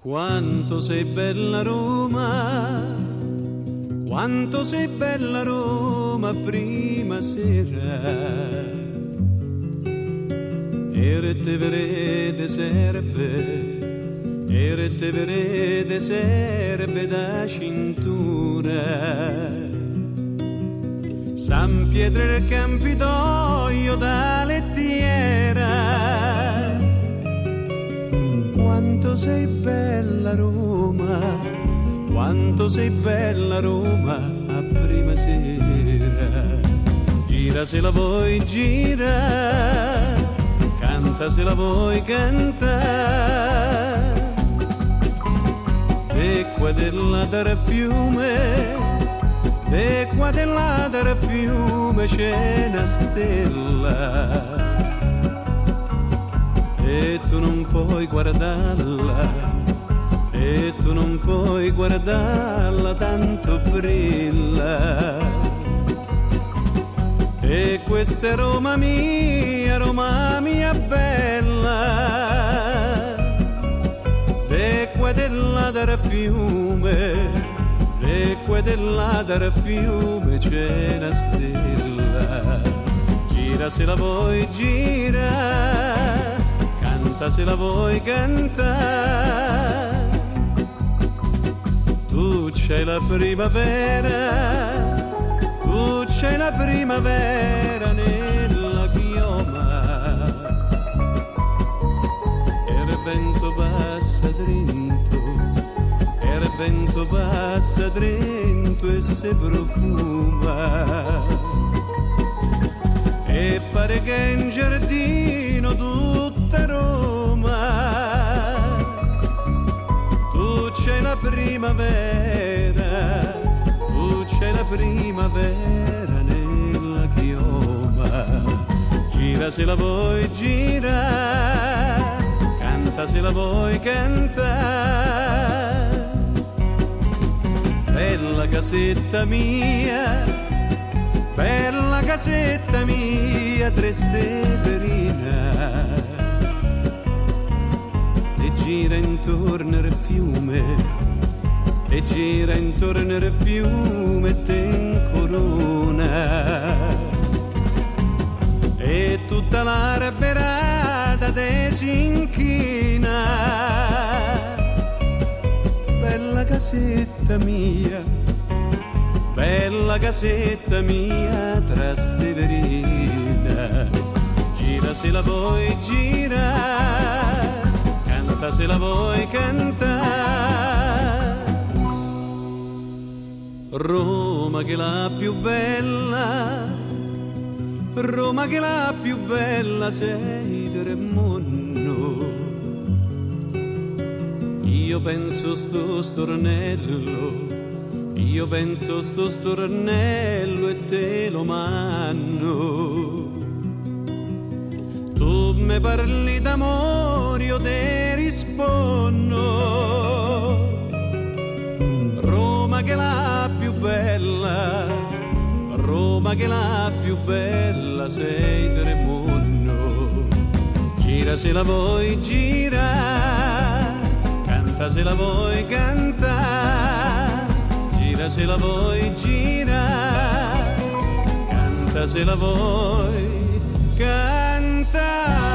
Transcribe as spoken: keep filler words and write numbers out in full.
Quanto sei bella Roma, quanto sei bella Roma prima sera. E te verede serve, e te verede serve da cintura. San Pietro del Campidoglio da lettiera. Quanto sei bella Roma, quanto sei bella Roma a prima sera. Gira se la vuoi gira, canta se la vuoi cantare. E qua dell'Adara fiume, e qua dell'Adara fiume c'è una stella. E tu non puoi guardarla, e tu non puoi guardarla, tanto brilla. E questa è Roma mia, Roma mia bella. E qua dell'Adara fiume, e qua dell'Adara fiume c'è una stella. Gira se la vuoi gira, canta se la vuoi cantare. Tu c'hai la primavera, tu c'hai la primavera nella chioma. E il vento passa dritto, e il vento passa dritto e si profuma. E pare che in giardino tutta Roma tu c'hai la primavera, tu c'hai la primavera nella chioma. Gira se la vuoi gira, canta se la vuoi cantare. Bella casetta mia, bella casetta mia, Tresteverina. E gira intorno al fiume, e gira intorno al fiume e te incorona. E tutta la rabberata te si inchina. Bella casetta mia, bella casetta mia, Tresteverina. Gira se la vuoi gira, canta se la vuoi cantare. Roma che la più bella, Roma che la più bella sei del mondo. Io penso sto stornello, io penso sto stornello e te lo manno. Tu mi parli d'amore, io te rispondo. Roma che la più bella, Roma che la più bella sei del mondo. Gira se la vuoi gira, canta se la vuoi cantare. Gira se la vuoi gira, canta se la vuoi cantare.